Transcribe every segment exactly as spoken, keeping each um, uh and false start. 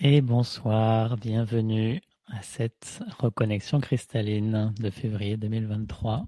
Et bonsoir, bienvenue à cette reconnexion cristalline de février deux mille vingt-trois.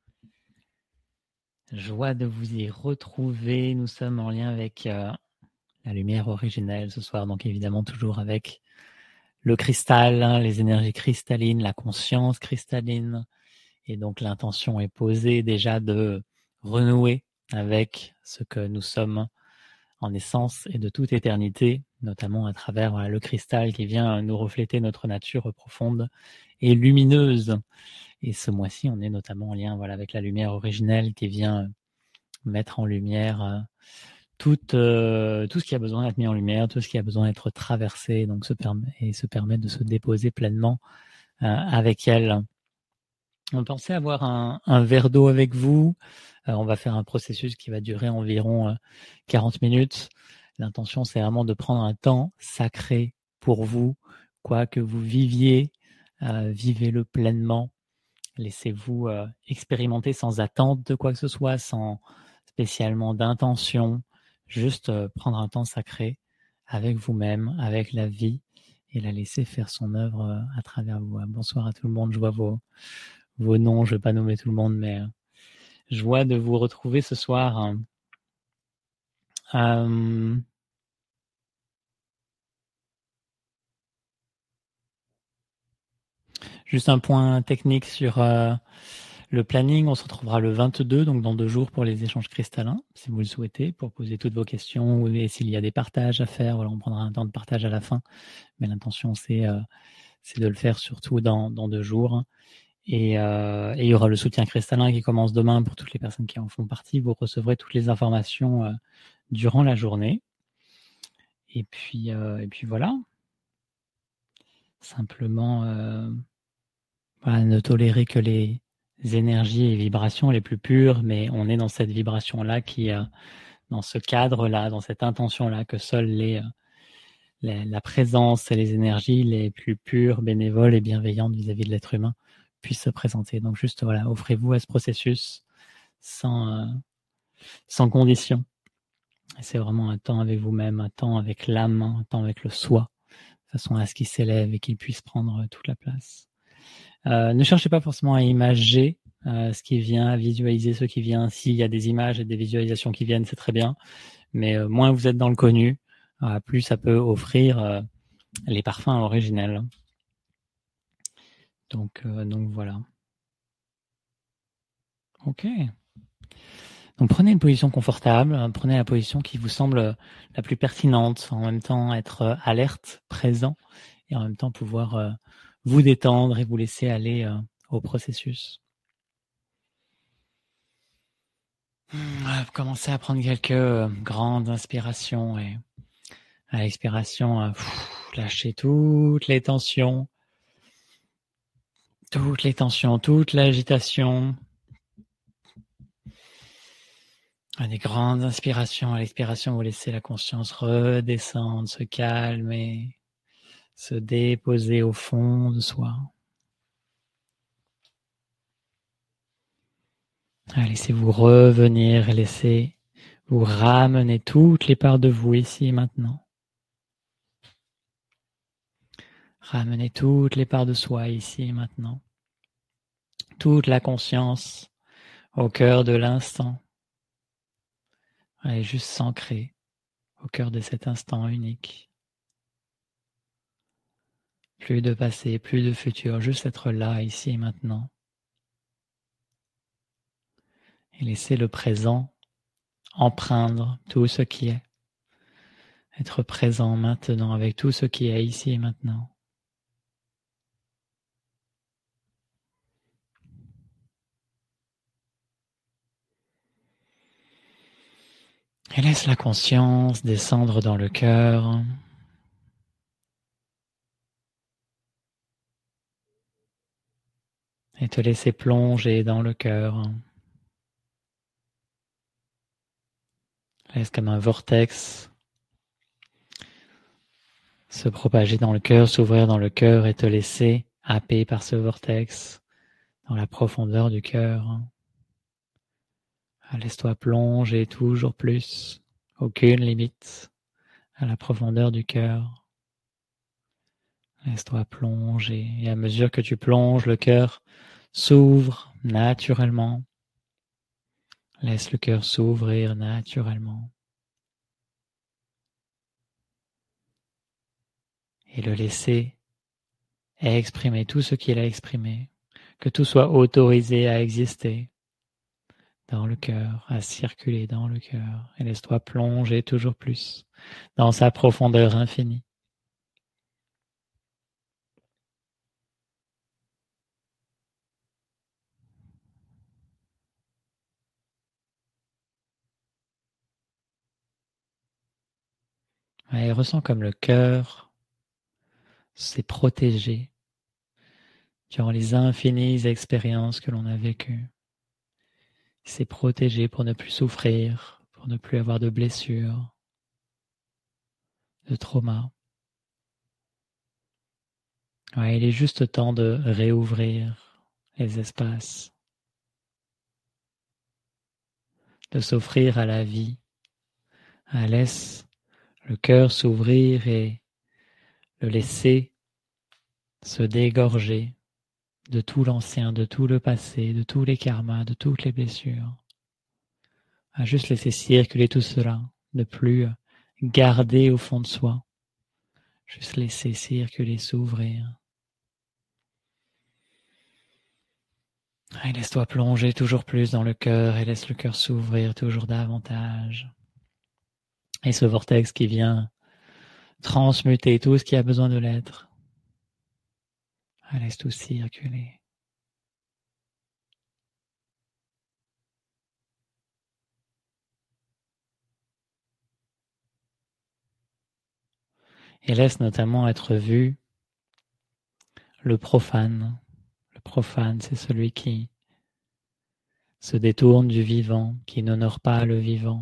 Joie de vous y retrouver. Nous sommes en lien avec euh, la lumière originelle ce soir, donc évidemment toujours avec le cristal, hein, les énergies cristallines, la conscience cristalline. Et donc l'intention est posée déjà de renouer avec ce que nous sommes en essence et de toute éternité, notamment à travers voilà, le cristal qui vient nous refléter notre nature profonde et lumineuse. Et ce mois-ci, on est notamment en lien voilà, avec la lumière originelle qui vient mettre en lumière euh, tout, euh, tout ce qui a besoin d'être mis en lumière, tout ce qui a besoin d'être traversé, donc se permet, et se permet de se déposer pleinement euh, avec elle. On pensait avoir un, un verre d'eau avec vous. Euh, on va faire un processus qui va durer environ euh, quarante minutes. L'intention, c'est vraiment de prendre un temps sacré pour vous, quoi que vous viviez, euh, vivez-le pleinement. Laissez-vous euh, expérimenter sans attente de quoi que ce soit, sans spécialement d'intention. Juste euh, prendre un temps sacré avec vous-même, avec la vie, et la laisser faire son œuvre euh, à travers vous. Bonsoir à tout le monde, je vois vos, vos noms, je ne vais pas nommer tout le monde, mais euh, joie de vous retrouver ce soir. Euh, juste un point technique sur euh, le planning. On se retrouvera le vingt-deux, donc dans deux jours pour les échanges cristallins, si vous le souhaitez, pour poser toutes vos questions et s'il y a des partages à faire. Voilà, on prendra un temps de partage à la fin, mais l'intention c'est euh, c'est de le faire surtout dans, dans deux jours. Et, euh, et il y aura le soutien cristallin qui commence demain pour toutes les personnes qui en font partie. Vous recevrez toutes les informations euh, durant la journée. Et puis, euh, et puis voilà. Simplement, euh, voilà, ne tolérer que les énergies et vibrations les plus pures, mais on est dans cette vibration-là qui, euh, dans ce cadre-là, dans cette intention-là, que seules les, euh, les, la présence et les énergies les plus pures, bénévoles et bienveillantes vis-à-vis de l'être humain puissent se présenter. Donc juste, voilà, offrez-vous à ce processus sans, euh, sans condition. Et c'est vraiment un temps avec vous-même, un temps avec l'âme, un temps avec le soi, de façon à ce qu'il s'élève et qu'il puisse prendre toute la place. Euh, ne cherchez pas forcément à imager euh, ce qui vient, à visualiser ce qui vient. S'il y a des images et des visualisations qui viennent, c'est très bien. Mais euh, moins vous êtes dans le connu, euh, plus ça peut offrir euh, les parfums originels. Donc, euh, donc voilà. Ok. Donc prenez une position confortable, prenez la position qui vous semble la plus pertinente, en même temps être alerte, présent, et en même temps pouvoir euh, vous détendre et vous laisser aller euh, au processus. Vous commencez à prendre quelques euh, grandes inspirations et à l'expiration, euh, pff, lâchez toutes les tensions, toutes les tensions, toute l'agitation. À des grandes inspirations, à l'expiration, vous laissez la conscience redescendre, se calmer, se déposer au fond de soi. Laissez-vous revenir et laissez vous ramener toutes les parts de vous ici et maintenant. Ramenez toutes les parts de soi ici et maintenant. Toute la conscience au cœur de l'instant. Allez juste s'ancrer au cœur de cet instant unique. Plus de passé, plus de futur, juste être là, ici et maintenant. Et laisser le présent empreindre tout ce qui est. Être présent maintenant avec tout ce qui est ici et maintenant. Et laisse la conscience descendre dans le cœur. Et te laisser plonger dans le cœur. Laisse comme un vortex se propager dans le cœur, s'ouvrir dans le cœur et te laisser happer par ce vortex dans la profondeur du cœur. Laisse-toi plonger toujours plus, aucune limite, à la profondeur du cœur. Laisse-toi plonger. Et à mesure que tu plonges, le cœur s'ouvre naturellement. Laisse le cœur s'ouvrir naturellement. Et le laisser exprimer tout ce qu'il a exprimé. Que tout soit autorisé à exister dans le cœur, à circuler dans le cœur. Et laisse-toi plonger toujours plus dans sa profondeur infinie. Et ressens comme le cœur s'est protégé durant les infinies expériences que l'on a vécues. Il s'est protégé pour ne plus souffrir, pour ne plus avoir de blessures, de traumas. Ouais, il est juste temps de réouvrir les espaces, de s'offrir à la vie. Ah, laisse le cœur s'ouvrir et le laisser se dégorger de tout l'ancien, de tout le passé, de tous les karmas, de toutes les blessures. À juste laisser circuler tout cela, ne plus garder au fond de soi, juste laisser circuler, s'ouvrir. Et laisse-toi plonger toujours plus dans le cœur et laisse le cœur s'ouvrir toujours davantage. Et ce vortex qui vient transmuter tout ce qui a besoin de l'être. Laisse tout circuler. Et laisse notamment être vu le profane. Le profane, c'est celui qui se détourne du vivant, qui n'honore pas le vivant.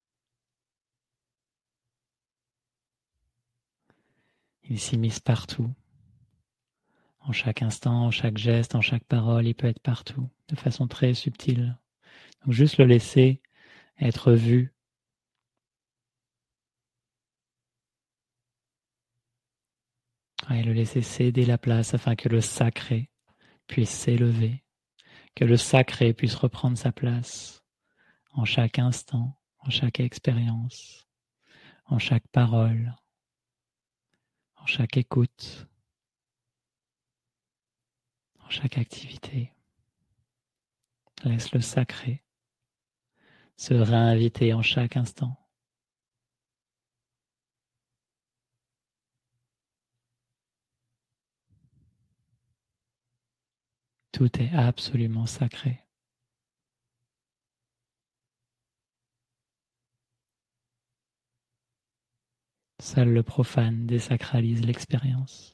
Il s'immisce partout. En chaque instant, en chaque geste, en chaque parole, il peut être partout, de façon très subtile. Donc juste le laisser être vu. Et le laisser céder la place afin que le sacré puisse s'élever, que le sacré puisse reprendre sa place en chaque instant, en chaque expérience, en chaque parole, en chaque écoute, en chaque activité. Laisse le sacré se réinviter en chaque instant. Tout est absolument sacré. Seul le profane désacralise l'expérience.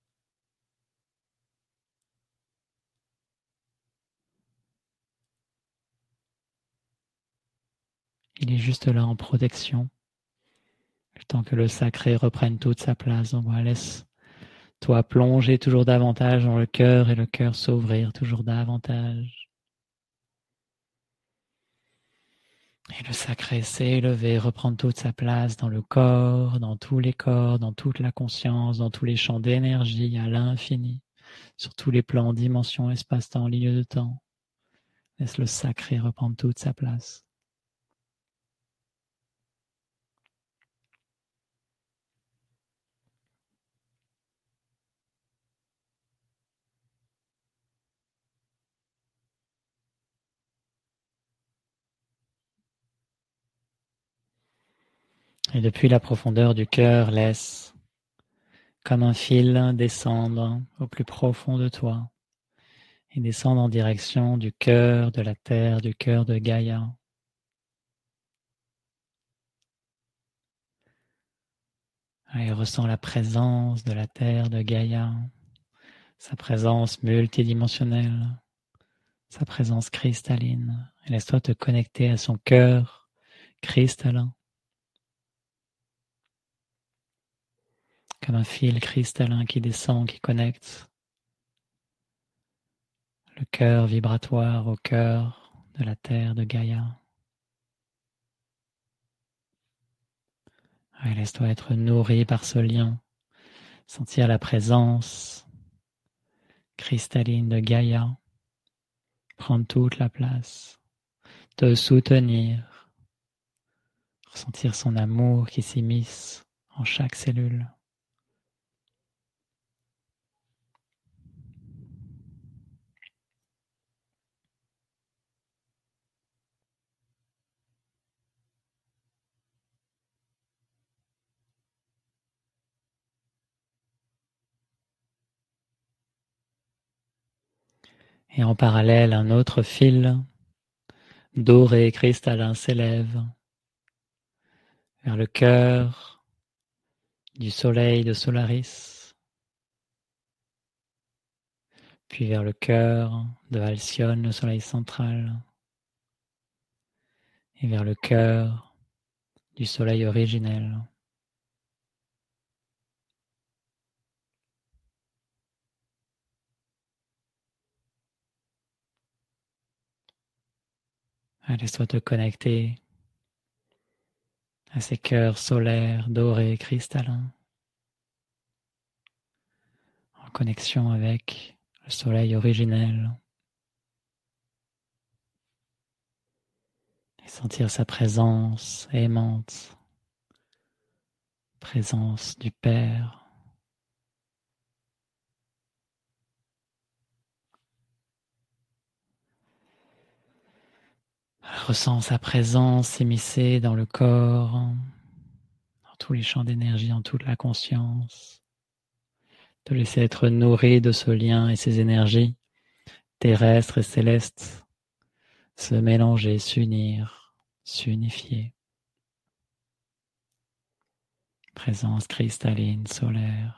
Il est juste là en protection, le temps que le sacré reprenne toute sa place. Donc voilà, laisse-toi plonger toujours davantage dans le cœur et le cœur s'ouvrir toujours davantage. Et le sacré s'élever, reprendre toute sa place dans le corps, dans tous les corps, dans toute la conscience, dans tous les champs d'énergie à l'infini, sur tous les plans, dimensions, espace-temps, ligne de temps. Laisse le sacré reprendre toute sa place. Et depuis la profondeur du cœur, laisse comme un fil descendre au plus profond de toi et descendre en direction du cœur de la terre, du cœur de Gaïa. Et ressens la présence de la terre de Gaïa, sa présence multidimensionnelle, sa présence cristalline. Et laisse-toi te connecter à son cœur cristallin, comme un fil cristallin qui descend, qui connecte le cœur vibratoire au cœur de la terre de Gaïa. Et laisse-toi être nourri par ce lien, Sentir la présence cristalline de Gaïa prendre toute la place, te soutenir, ressentir son amour qui s'immisce en chaque cellule. Et en parallèle, un autre fil doré cristallin s'élève vers le cœur du soleil de Solaris, puis vers le cœur de Halcyon, le soleil central, et vers le cœur du soleil originel. Laisse-toi te connecter à ces cœurs solaires dorés cristallins, en connexion avec le soleil originel, et sentir sa présence aimante, présence du Père. Ressens sa présence s'immiscer dans le corps, dans tous les champs d'énergie, en toute la conscience. Te laisser être nourri de ce lien et ces énergies terrestres et célestes se mélanger, s'unir, s'unifier. Présence cristalline, solaire.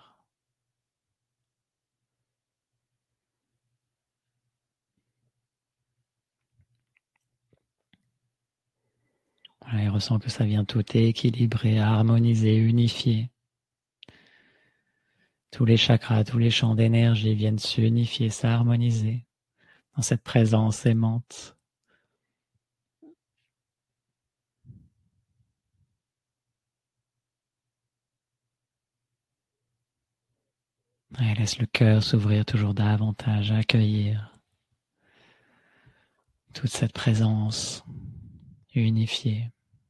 Voilà, et ressens que ça vient tout équilibrer, harmoniser, unifier. Tous les chakras, tous les champs d'énergie viennent s'unifier, s'harmoniser dans cette présence aimante. Et laisse le cœur s'ouvrir toujours davantage, accueillir toute cette présence unifiée.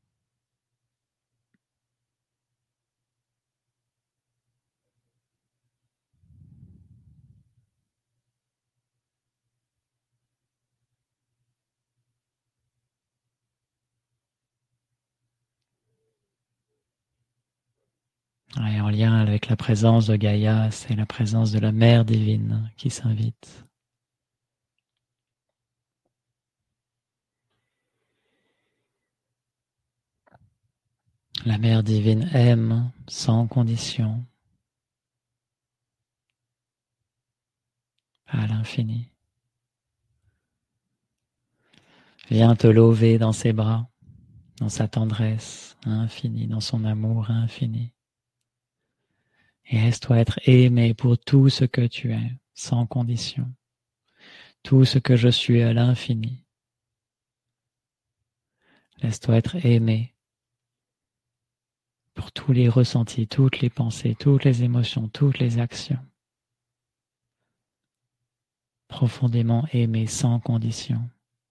Et en lien avec la présence de Gaïa, c'est la présence de la Mère divine qui s'invite. La Mère divine aime sans condition, à l'infini. Viens te lever dans ses bras, dans sa tendresse infinie, dans son amour infini. Et laisse-toi être aimé pour tout ce que tu es, sans condition. Tout ce que je suis à l'infini. Laisse-toi être aimé pour tous les ressentis, toutes les pensées, toutes les émotions, toutes les actions. Profondément aimé sans condition.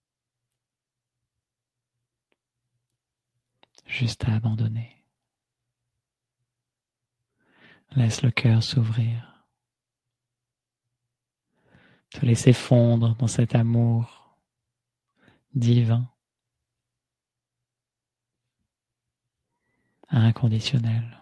Juste à abandonner. Laisse le cœur s'ouvrir. Te laisser fondre dans cet amour divin, inconditionnel.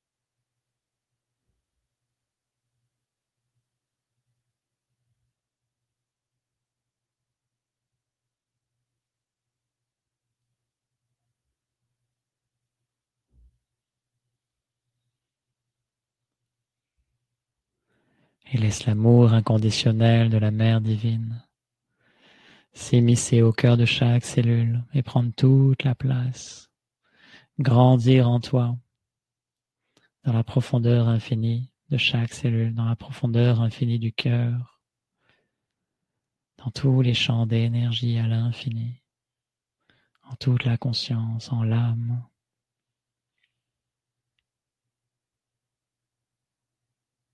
Et laisse l'amour inconditionnel de la Mère divine s'immiscer au cœur de chaque cellule et prendre toute la place, grandir en toi, dans la profondeur infinie de chaque cellule, dans la profondeur infinie du cœur, dans tous les champs d'énergie à l'infini, en toute la conscience, en l'âme.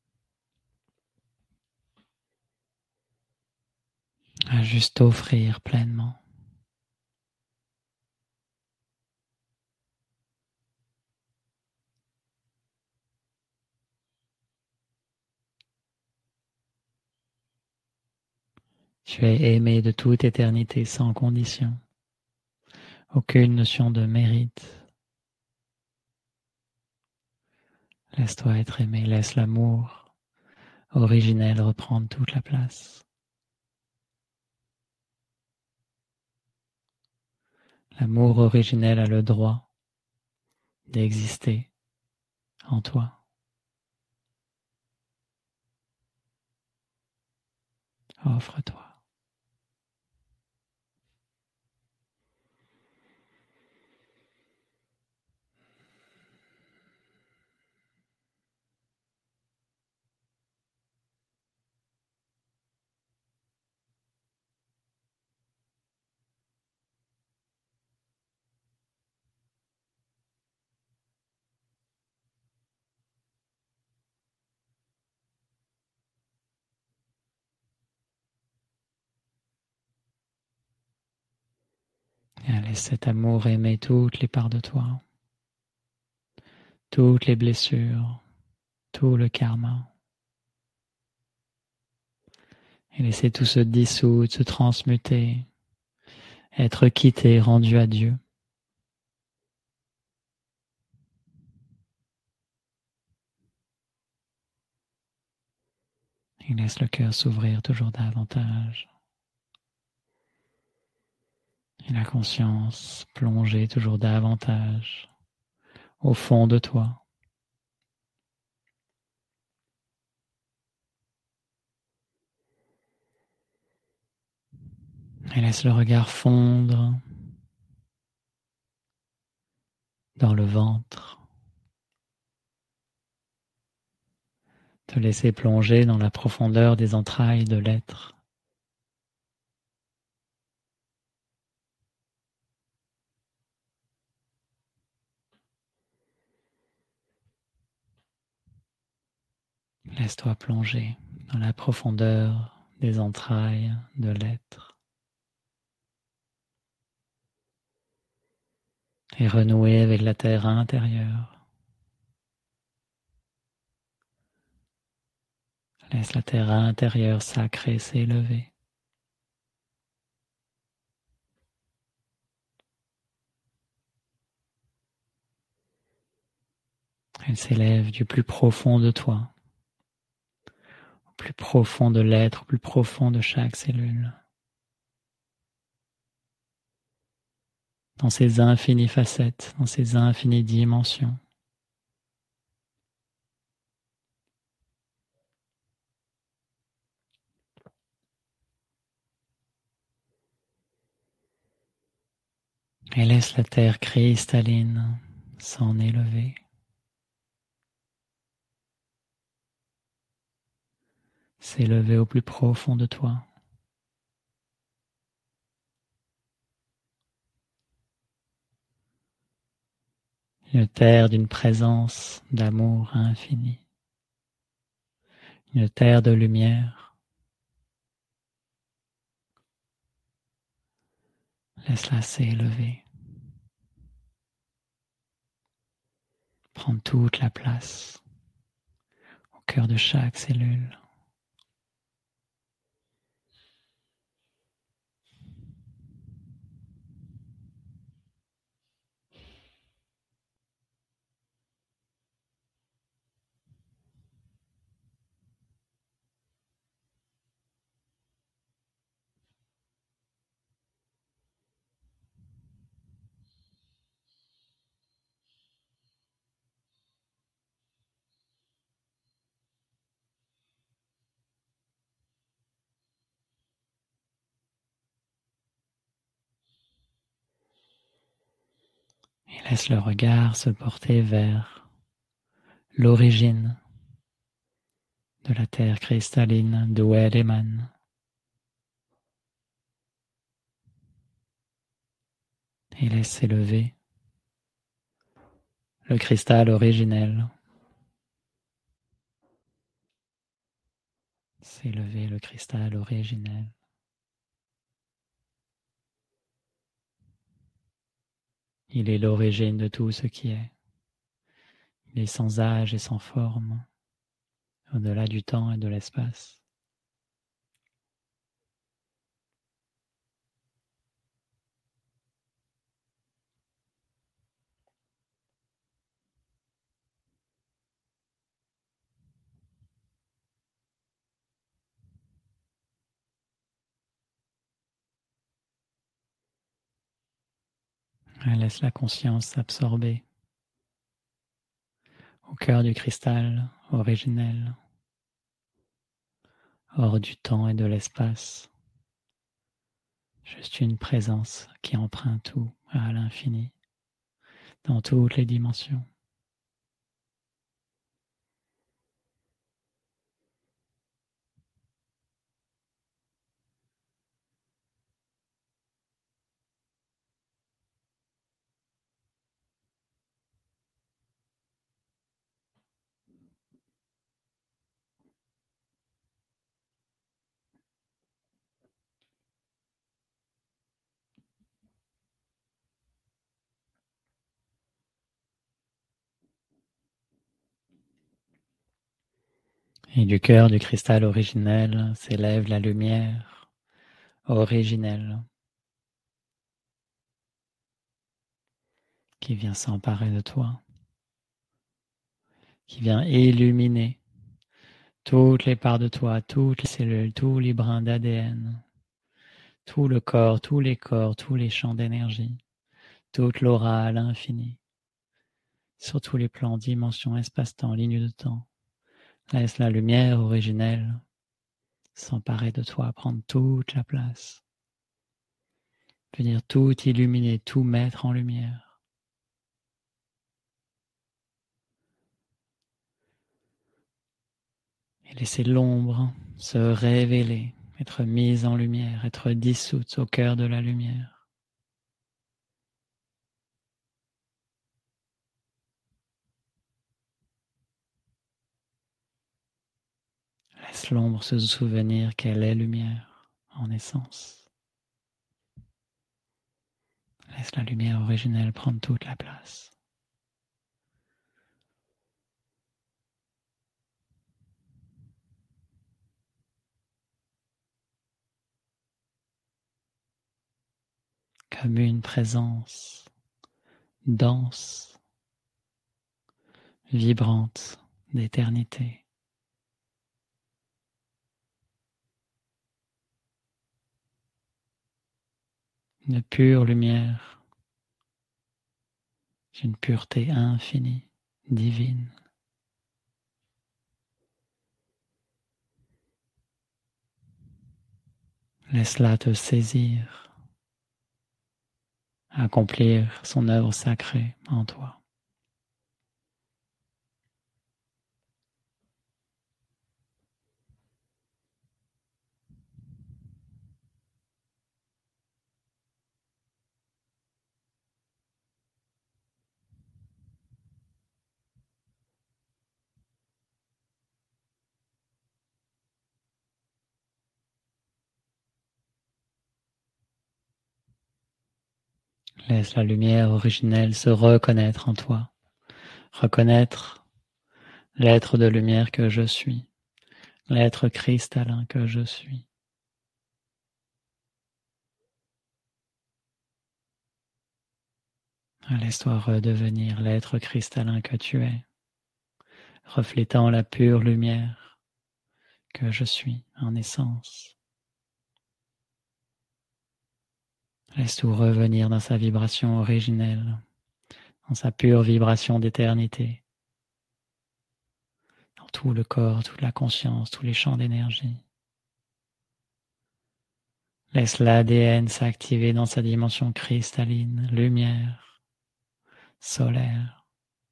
à juste t'offrir pleinement. Tu es aimé de toute éternité sans condition, aucune notion de mérite. Laisse-toi être aimé, laisse l'amour originel reprendre toute la place. L'amour originel a le droit d'exister en toi. Offre-toi. Et laisse cet amour aimer toutes les parts de toi, toutes les blessures, tout le karma. Et laisser tout se dissoudre, se transmuter, être quitté, rendu à Dieu. Et laisse le cœur s'ouvrir toujours davantage. Et la conscience plonger toujours davantage au fond de toi. Et laisse le regard fondre dans le ventre. Te laisser plonger dans la profondeur des entrailles de l'être. Laisse-toi plonger dans la profondeur des entrailles de l'être. Et renouer avec la terre intérieure. Laisse la terre intérieure sacrée s'élever. Elle s'élève du plus profond de toi, au plus profond de l'être, au plus profond de chaque cellule. Dans ses infinies facettes, dans ses infinies dimensions. Et laisse la terre cristalline s'en élever. S'élever au plus profond de toi. Une terre d'une présence d'amour infini. Une terre de lumière. Laisse-la s'élever. Prendre toute la place au cœur de chaque cellule. Et laisse le regard se porter vers l'origine de la terre cristalline d'où elle émane. Et laisse s'élever le cristal originel. S'élever le cristal originel. Il est l'origine de tout ce qui est. Il est sans âge et sans forme, au-delà du temps et de l'espace. Et laisse la conscience s'absorber au cœur du cristal originel, hors du temps et de l'espace. Juste une présence qui emprunte tout à l'infini, dans toutes les dimensions. Et du cœur du cristal originel s'élève la lumière originelle qui vient s'emparer de toi, qui vient illuminer toutes les parts de toi, toutes les cellules, tous les brins d'A D N, tout le corps, tous les corps, tous les champs d'énergie, toute l'aura à l'infini, sur tous les plans, dimensions, espace-temps, lignes de temps. Laisse la lumière originelle s'emparer de toi, prendre toute la place, venir tout illuminer, tout mettre en lumière. Et laisser l'ombre se révéler, être mise en lumière, être dissoute au cœur de la lumière. Laisse l'ombre se souvenir qu'elle est lumière en essence. Laisse la lumière originelle prendre toute la place. Comme une présence dense, vibrante d'éternité. Une pure lumière, une pureté infinie, divine. Laisse-la te saisir, accomplir son œuvre sacrée en toi. Laisse la lumière originelle se reconnaître en toi. Reconnaître l'être de lumière que je suis, l'être cristallin que je suis. Laisse-toi redevenir l'être cristallin que tu es, reflétant la pure lumière que je suis en essence. Laisse tout revenir dans sa vibration originelle, dans sa pure vibration d'éternité, dans tout le corps, toute la conscience, tous les champs d'énergie. Laisse l'A D N s'activer dans sa dimension cristalline, lumière, solaire.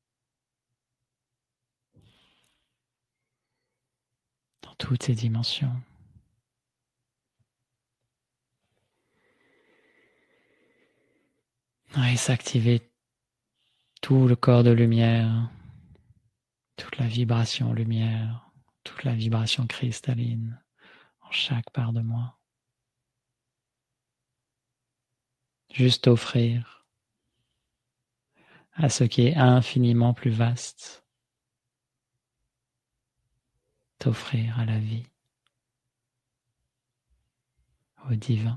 Dans toutes ses dimensions. Et s'activer tout le corps de lumière, toute la vibration lumière, toute la vibration cristalline en chaque part de moi. Juste offrir à ce qui est infiniment plus vaste, t'offrir à la vie, au divin.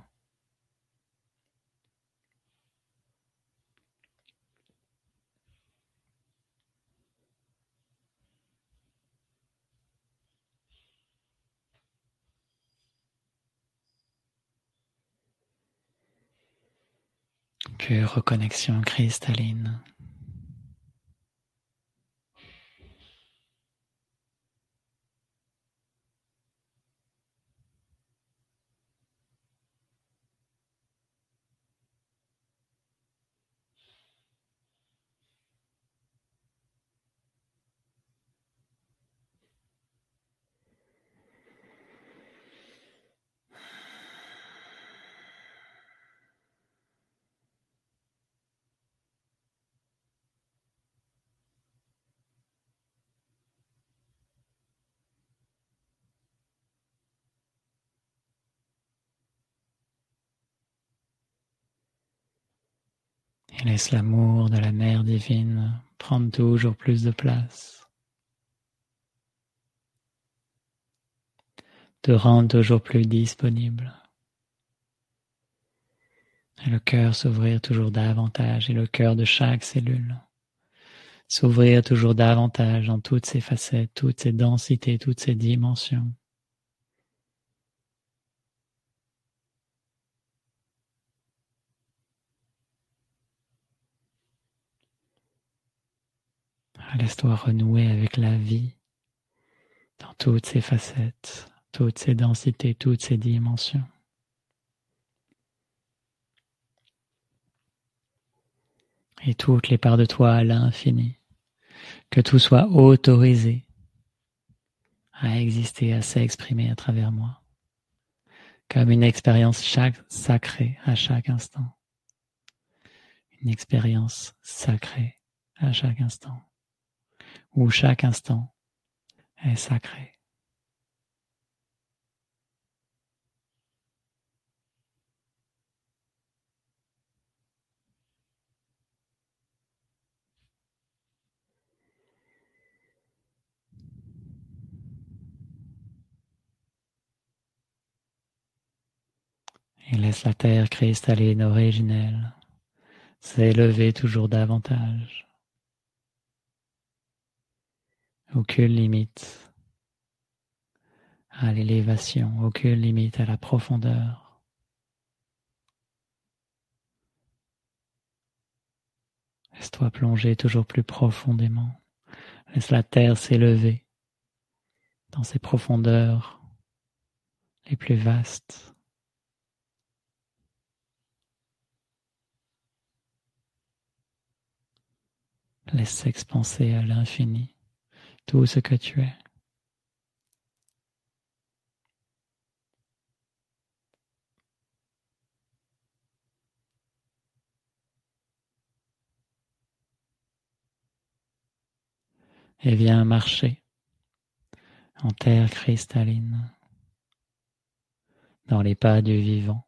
Pure reconnexion cristalline. Et laisse l'amour de la Mère divine prendre toujours plus de place, te rendre toujours plus disponible. Et le cœur s'ouvrir toujours davantage, et le cœur de chaque cellule s'ouvrir toujours davantage dans toutes ses facettes, toutes ses densités, toutes ses dimensions. Laisse-toi renouer avec la vie dans toutes ses facettes, toutes ses densités, toutes ses dimensions. Et toutes les parts de toi à l'infini. Que tout soit autorisé à exister, à s'exprimer à travers moi. Comme une expérience chaque, sacrée à chaque instant. Une expérience sacrée à chaque instant. Où chaque instant est sacré. Et laisse la terre cristalline originelle s'élever toujours davantage. Aucune limite à l'élévation, aucune limite à la profondeur. Laisse-toi plonger toujours plus profondément. Laisse la terre s'élever dans ses profondeurs les plus vastes. Laisse s'expanser à l'infini tout ce que tu es. Et viens marcher en terre cristalline dans les pas du vivant.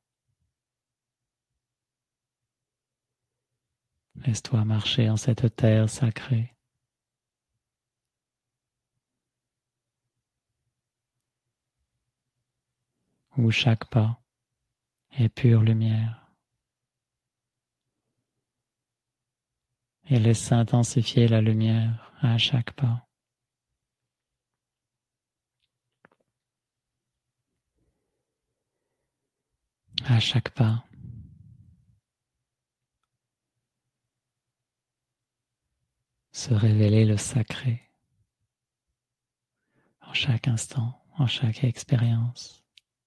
Laisse-toi marcher en cette terre sacrée où chaque pas est pure lumière. Et laisse s'intensifier la lumière à chaque pas. À chaque pas. Se révéler le sacré en chaque instant, en chaque expérience.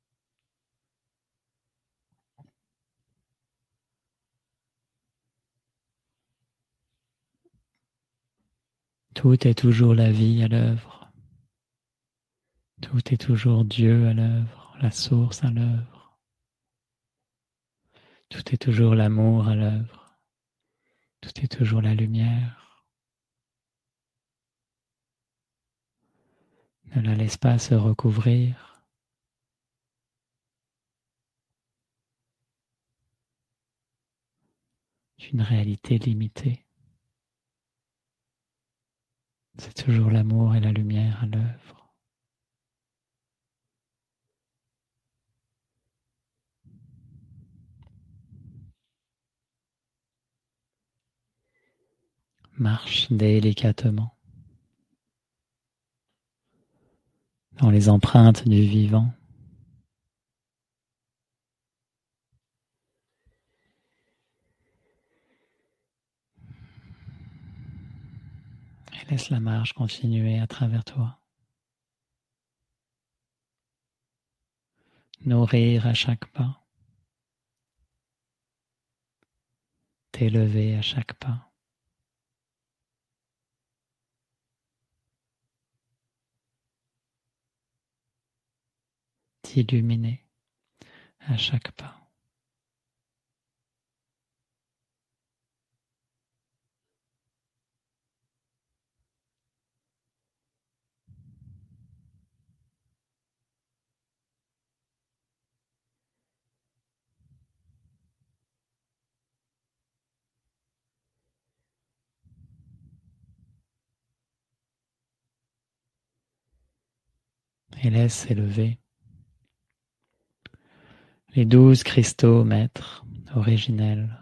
Tout est toujours la vie à l'œuvre. Tout est toujours Dieu à l'œuvre, la source à l'œuvre. Tout est toujours l'amour à l'œuvre. Tout est toujours la lumière. Ne la laisse pas se recouvrir. D'une réalité limitée. C'est toujours l'amour et la lumière à l'œuvre. Marche délicatement dans les empreintes du vivant. Et laisse la marche continuer à travers toi. Nourrir à chaque pas. T'élever à chaque pas. T'illuminer à chaque pas. Et laisse s'élever les douze cristaux maîtres originels.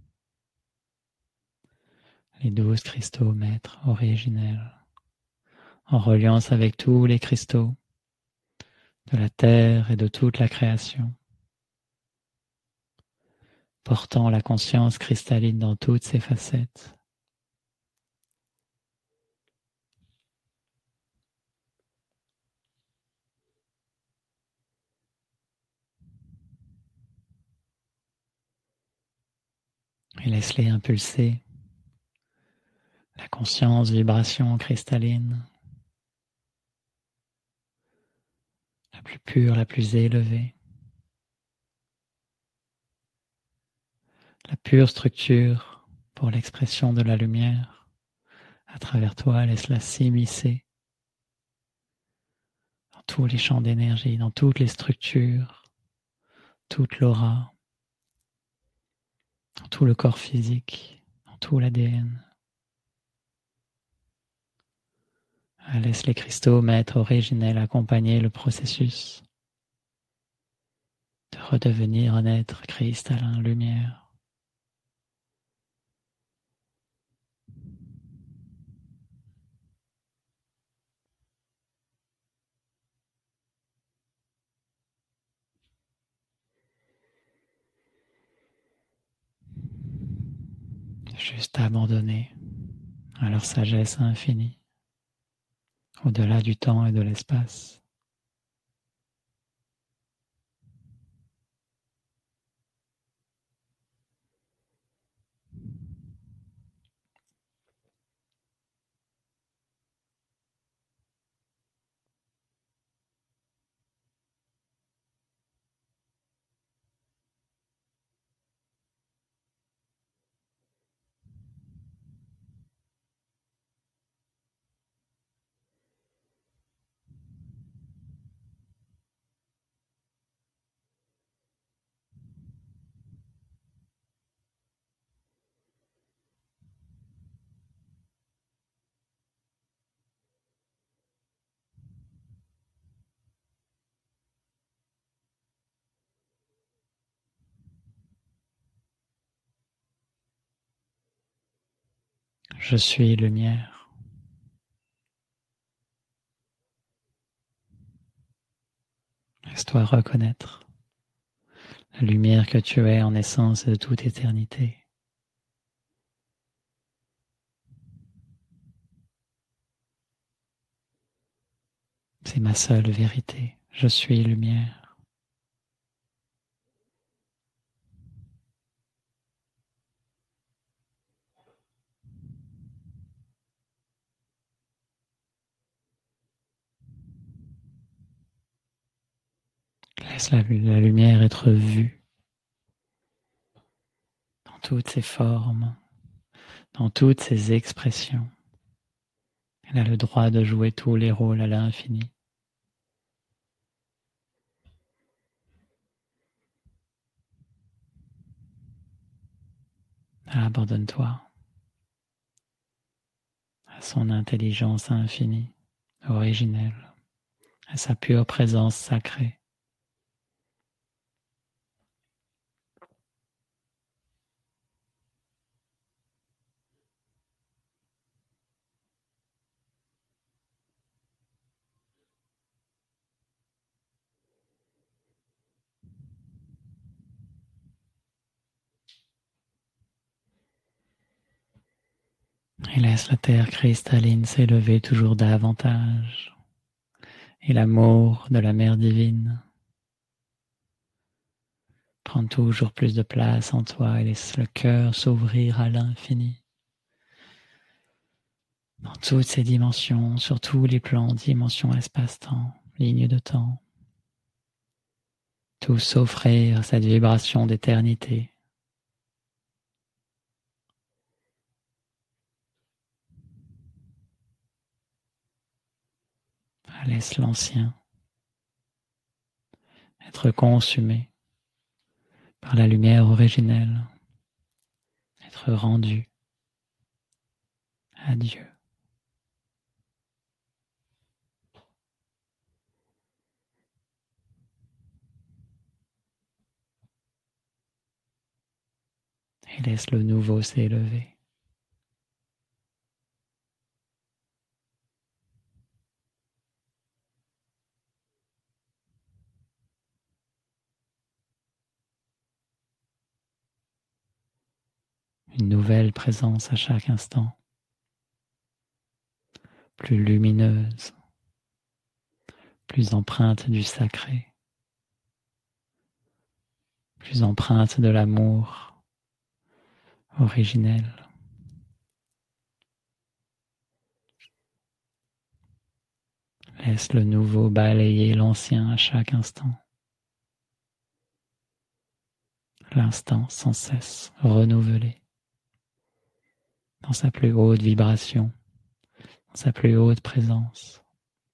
Les douze cristaux maîtres originels. En reliance avec tous les cristaux de la terre et de toute la création. Portant la conscience cristalline dans toutes ses facettes. Et laisse-les impulser la conscience, vibration cristalline, la plus pure, la plus élevée, la pure structure pour l'expression de la lumière. À travers toi, laisse-la s'immiscer dans tous les champs d'énergie, dans toutes les structures, toute l'aura, dans tout le corps physique, dans tout l'A D N. Laisse les cristaux maîtres originels accompagner le processus de redevenir un être cristallin lumière. Juste abandonner à leur sagesse infinie, au-delà du temps et de l'espace. Je suis lumière. Laisse-toi reconnaître la lumière que tu es en essence de toute éternité. C'est ma seule vérité. Je suis lumière. Laisse la, la lumière être vue dans toutes ses formes, dans toutes ses expressions. Elle a le droit de jouer tous les rôles à l'infini. Abandonne-toi à à son intelligence infinie, originelle, à sa pure présence sacrée. Et laisse la terre cristalline s'élever toujours davantage. Et l'amour de la Mère divine prend toujours plus de place en toi et laisse le cœur s'ouvrir à l'infini. Dans toutes ses dimensions, sur tous les plans, dimensions espace-temps, lignes de temps. Tout s'offrir cette vibration d'éternité. Laisse l'ancien être consumé par la lumière originelle, être rendu à Dieu. Et laisse le nouveau s'élever. Une nouvelle présence à chaque instant, plus lumineuse, plus empreinte du sacré, plus empreinte de l'amour originel. Laisse le nouveau balayer l'ancien à chaque instant. L'instant sans cesse renouvelé dans sa plus haute vibration, dans sa plus haute présence.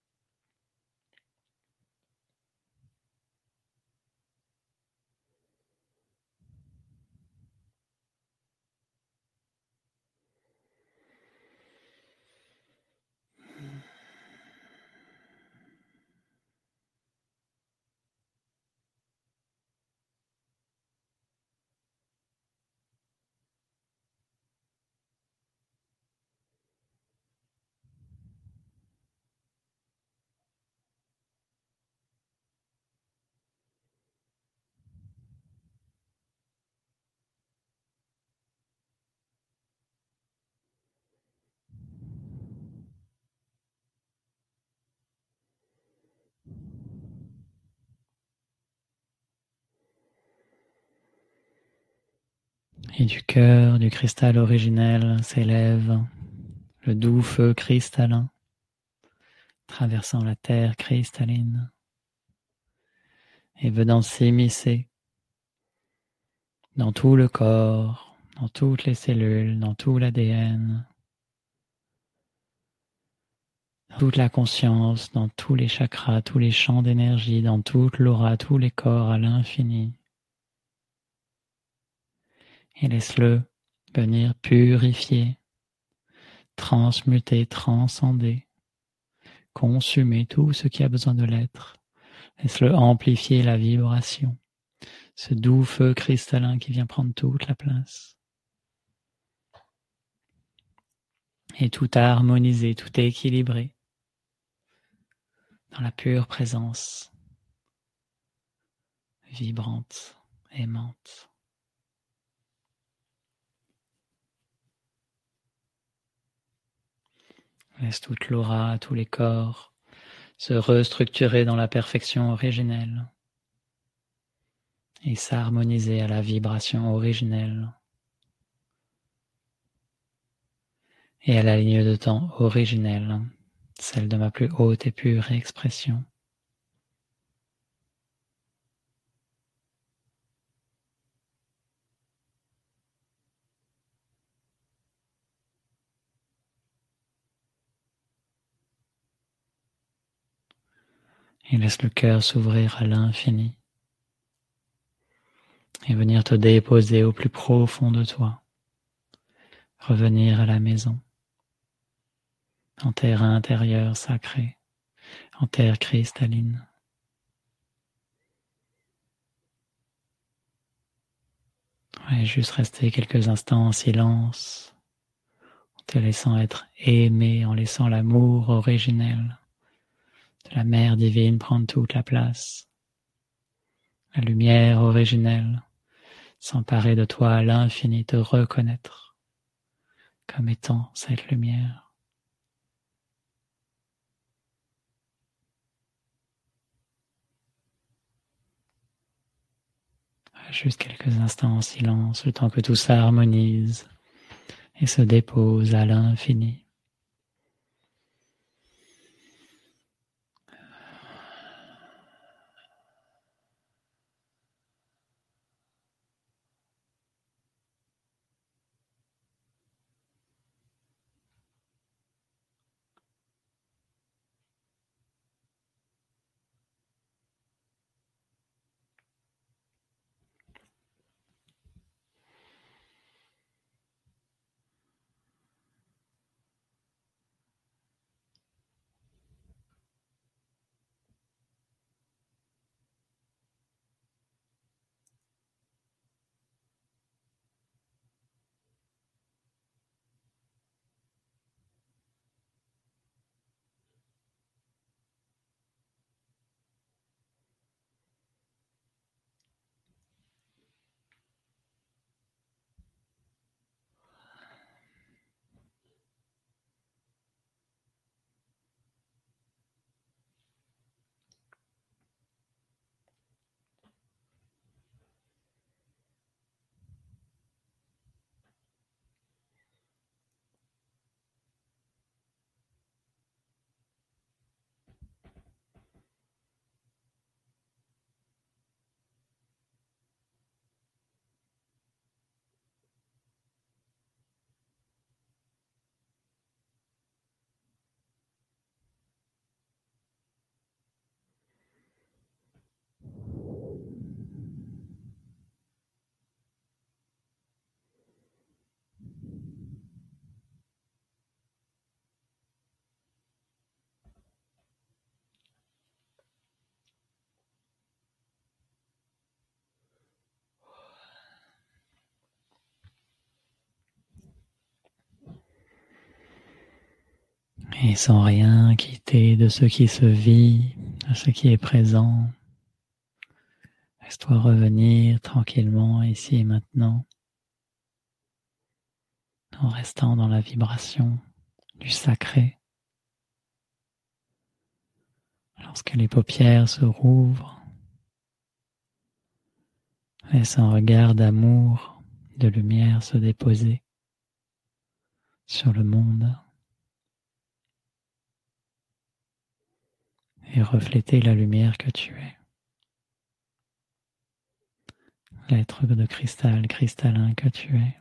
Et du cœur du cristal originel s'élève le doux feu cristallin, traversant la terre cristalline et venant s'immiscer dans tout le corps, dans toutes les cellules, dans tout l'A D N, dans toute la conscience, dans tous les chakras, tous les champs d'énergie, dans toute l'aura, tous les corps à l'infini. Et laisse-le venir purifier, transmuter, transcender, consumer tout ce qui a besoin de l'être. Laisse-le amplifier la vibration, ce doux feu cristallin qui vient prendre toute la place. Et tout harmoniser, tout équilibrer dans la pure présence vibrante, aimante. Laisse toute l'aura, tous les corps se restructurer dans la perfection originelle et s'harmoniser à la vibration originelle et à la ligne de temps originelle, celle de ma plus haute et pure expression. Et laisse le cœur s'ouvrir à l'infini et venir te déposer au plus profond de toi, revenir à la maison. en terre intérieure sacrée, en terre cristalline. Ouais, juste rester quelques instants en silence, en te laissant être aimé, en laissant l'amour originel de la Mère divine prendre toute la place. La lumière originelle s'emparer de toi à l'infini, te reconnaître comme étant cette lumière. Juste quelques instants en silence, le temps que tout s'harmonise et se dépose à l'infini. Et sans rien quitter de ce qui se vit, de ce qui est présent, laisse-toi revenir tranquillement ici et maintenant, en restant dans la vibration du sacré. Lorsque les paupières se rouvrent, laisse un regard d'amour, de lumière se déposer sur le monde et refléter la lumière que tu es. L'être de cristal, cristallin que tu es.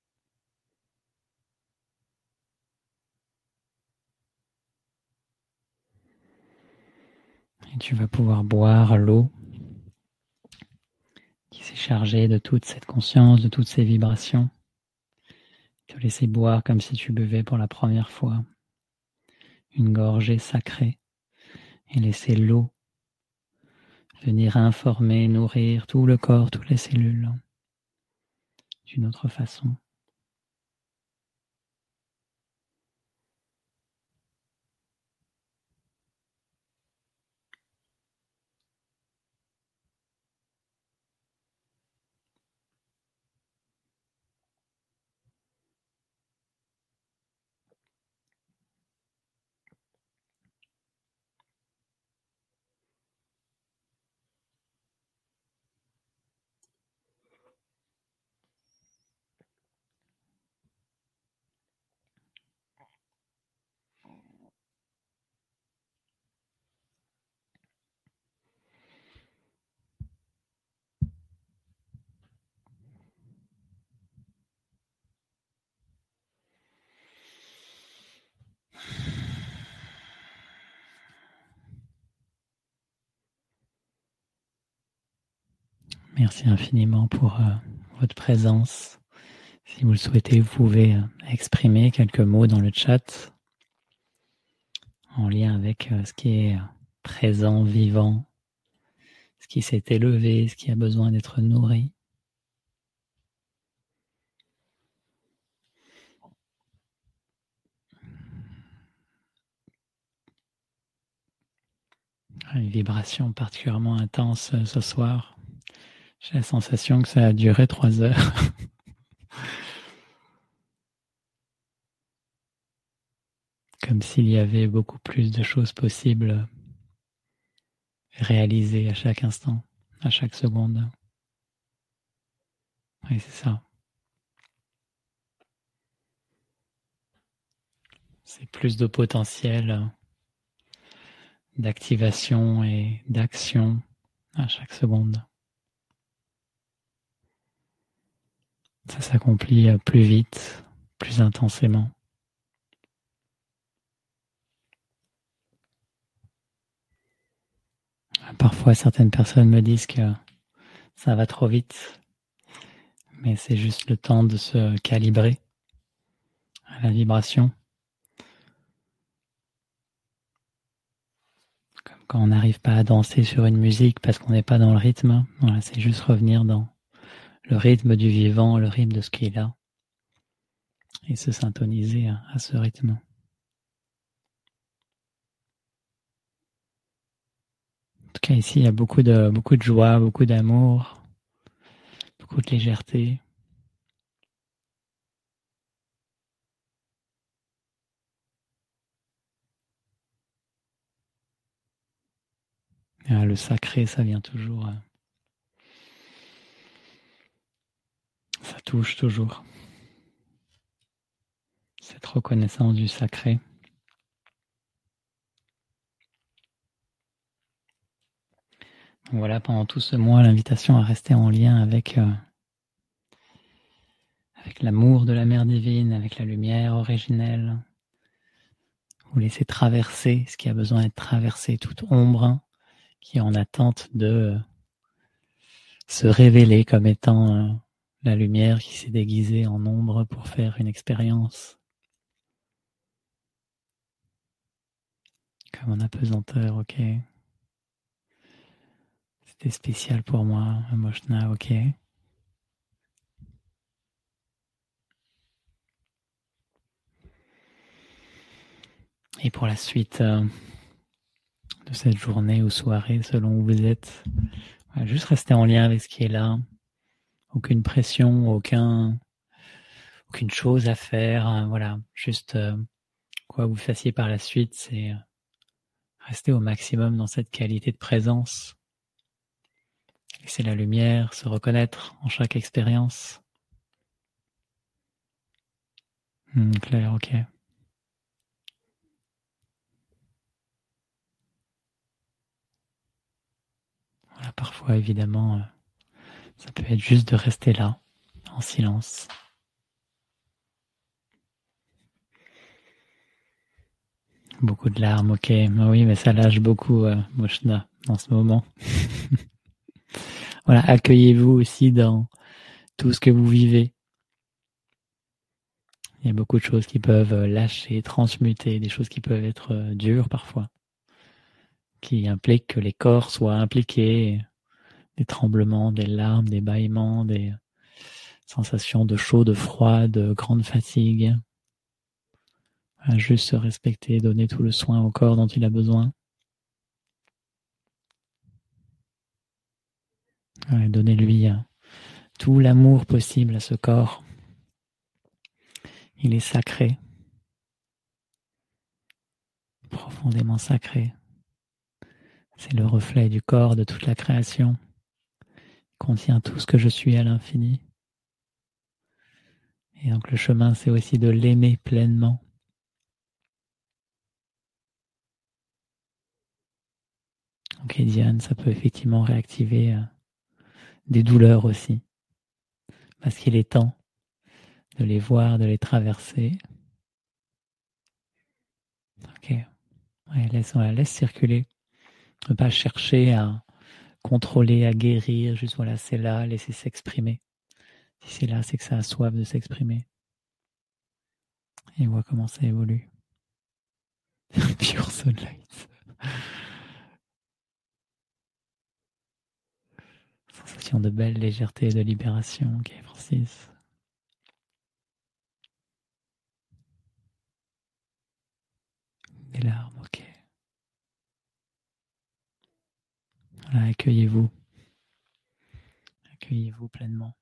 Et tu vas pouvoir boire l'eau qui s'est chargée de toute cette conscience, de toutes ces vibrations. Te laisser boire comme si tu buvais pour la première fois une gorgée sacrée et laisser l'eau venir informer, nourrir tout le corps, toutes les cellules d'une autre façon. Merci infiniment pour euh, votre présence. Si vous le souhaitez, vous pouvez euh, exprimer quelques mots dans le chat. en lien avec ce qui est présent, vivant, ce qui s'est élevé, ce qui a besoin d'être nourri. Une vibration particulièrement intense ce soir. J'ai la sensation que ça a duré trois heures. Comme s'il y avait beaucoup plus de choses possibles réalisées à chaque instant, à chaque seconde. Oui, c'est ça. C'est plus de potentiel d'activation et d'action à chaque seconde. Ça s'accomplit plus vite, plus intensément. Parfois, certaines personnes me disent que ça va trop vite, mais c'est juste le temps de se calibrer à la vibration. Comme quand on n'arrive pas à danser sur une musique parce qu'on n'est pas dans le rythme. Voilà, c'est juste revenir dans le rythme du vivant, le rythme de ce qui est là, et se syntoniser à, à ce rythme. En tout cas, ici, il y a beaucoup de, beaucoup de joie, beaucoup d'amour, beaucoup de légèreté. Ah, le sacré, ça vient toujours. Ça touche toujours. Cette reconnaissance du sacré. Donc voilà, pendant tout ce mois, l'invitation à rester en lien avec, euh, avec l'amour de la Mère divine, avec la lumière originelle. Vous laissez traverser ce qui a besoin d'être traversé, toute ombre qui est en attente de se révéler comme étant euh, la lumière qui s'est déguisée en ombre pour faire une expérience. Comme en apesanteur, ok. C'était spécial pour moi, Emoshna, ok. Et pour la suite euh, de cette journée ou soirée, selon où vous êtes, voilà, juste rester en lien avec ce qui est là. Aucune pression, aucun, aucune chose à faire. Hein, voilà, juste euh, quoi vous fassiez par la suite, c'est euh, rester au maximum dans cette qualité de présence. Laisser la lumière se reconnaître en chaque expérience. Mmh, clair, ok. Voilà, parfois, évidemment, euh, ça peut être juste de rester là, en silence. Beaucoup de larmes, ok. Ah oui, mais ça lâche beaucoup, euh, Moshna, en ce moment. Voilà, accueillez-vous aussi dans tout ce que vous vivez. Il y a beaucoup de choses qui peuvent lâcher, transmuter, des choses qui peuvent être euh, dures parfois, qui impliquent que les corps soient impliqués, des tremblements, des larmes, des bâillements, des sensations de chaud, de froid, de grande fatigue. À juste se respecter, donner tout le soin au corps dont il a besoin. Ouais, donnez-lui euh, tout l'amour possible à ce corps. Il est sacré, profondément sacré. C'est le reflet du corps de toute la création. Il contient tout ce que je suis à l'infini. Et donc le chemin, c'est aussi de l'aimer pleinement. Ok, Diane, ça peut effectivement réactiver euh, des douleurs aussi. Parce qu'il est temps de les voir, de les traverser. Ok. Ouais, laisse, ouais, laisse circuler. Ne pas chercher à contrôler, à guérir. Juste voilà, c'est là, laisser s'exprimer. Si c'est là, c'est que ça a soif de s'exprimer. Et on voit comment ça évolue. Pure Sunlight. Sensation de belle légèreté et de libération. Ok, Francis. Des larmes, ok. Voilà, accueillez-vous. Accueillez-vous pleinement.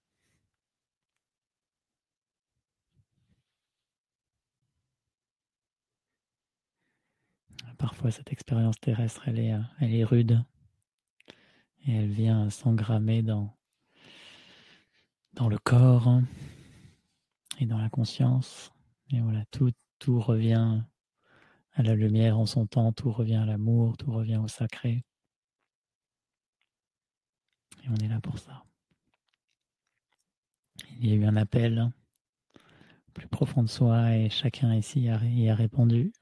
Parfois, cette expérience terrestre, elle est, elle est rude. Et elle vient s'engrammer dans, dans le corps et dans la conscience. Et voilà, tout, tout revient à la lumière en son temps, tout revient à l'amour, tout revient au sacré. Et on est là pour ça. Il y a eu un appel plus profond de soi et chacun ici y a, y a répondu.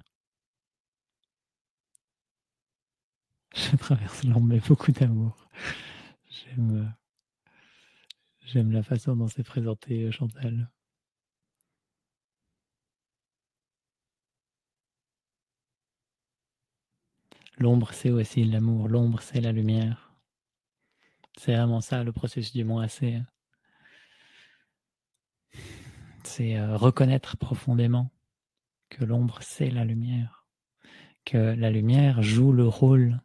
Je traverse l'ombre, mais beaucoup d'amour. J'aime, j'aime la façon dont c'est présenté, Chantal. L'ombre, c'est aussi l'amour. L'ombre, c'est la lumière. C'est vraiment ça, le processus du moins assez. C'est euh, reconnaître profondément que l'ombre, c'est la lumière. Que la lumière joue le rôle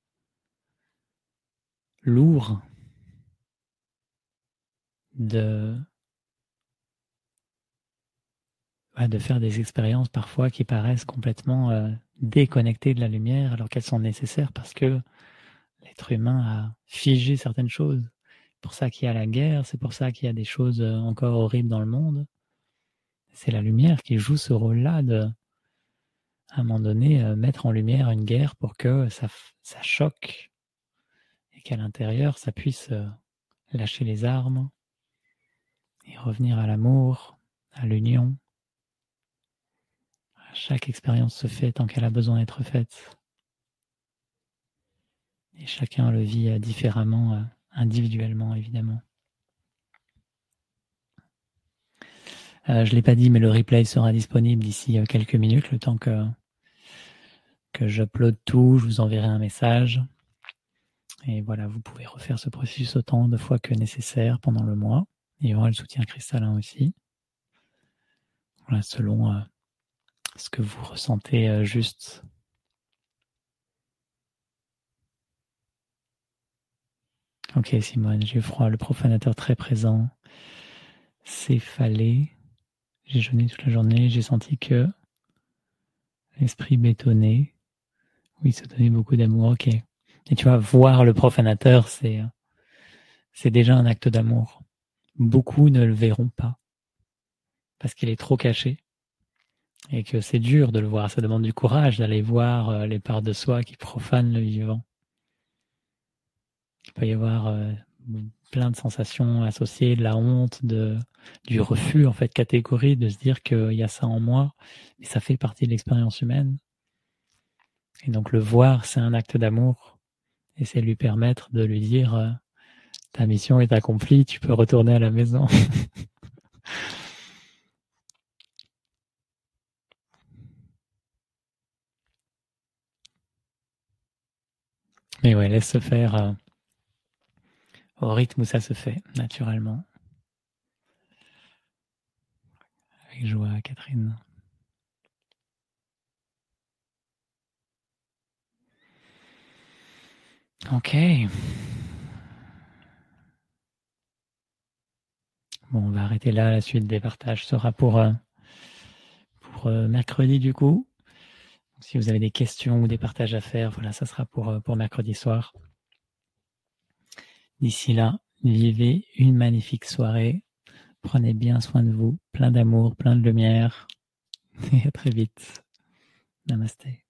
lourd de, de faire des expériences parfois qui paraissent complètement euh, déconnectées de la lumière alors qu'elles sont nécessaires parce que l'être humain a figé certaines choses. C'est pour ça qu'il y a la guerre, c'est pour ça qu'il y a des choses encore horribles dans le monde. C'est la lumière qui joue ce rôle-là de, à un moment donné, euh, mettre en lumière une guerre pour que ça, ça choque et qu'à l'intérieur, ça puisse euh, lâcher les armes et revenir à l'amour, à l'union. Chaque expérience se fait tant qu'elle a besoin d'être faite. Et chacun le vit différemment, euh, individuellement, évidemment. Euh, je ne l'ai pas dit, mais le replay sera disponible d'ici quelques minutes, le temps que, que j'upload tout, je vous enverrai un message. Et voilà, vous pouvez refaire ce processus autant de fois que nécessaire pendant le mois. Et il y aura le soutien cristallin aussi. Voilà, selon euh, ce que vous ressentez euh, juste. Ok, Simone, j'ai froid, le profanateur très présent. Céphalé. J'ai jeûné toute la journée, j'ai senti que l'esprit bétonné. Oui, ça donnait beaucoup d'amour, ok. Et tu vois, voir le profanateur, c'est, c'est déjà un acte d'amour. Beaucoup ne le verront pas, parce qu'il est trop caché. Et que c'est dur de le voir, ça demande du courage d'aller voir les parts de soi qui profanent le vivant. Il peut y avoir euh, plein de sensations associées, de la honte, de, du refus, en fait, catégorie, de se dire qu'il y a ça en moi, mais ça fait partie de l'expérience humaine. Et donc le voir, c'est un acte d'amour, et c'est lui permettre de lui dire euh, ta mission est accomplie, tu peux retourner à la maison. Mais ouais, laisse se faire euh, au rythme où ça se fait, naturellement. Avec joie, Catherine. Ok. Bon, on va arrêter là. La suite des partages sera pour, euh, pour euh, mercredi du coup. Donc, si vous avez des questions ou des partages à faire, voilà, ça sera pour, euh, pour mercredi soir. D'ici là, vivez une magnifique soirée. Prenez bien soin de vous. Plein d'amour, plein de lumière. Et à très vite. Namasté.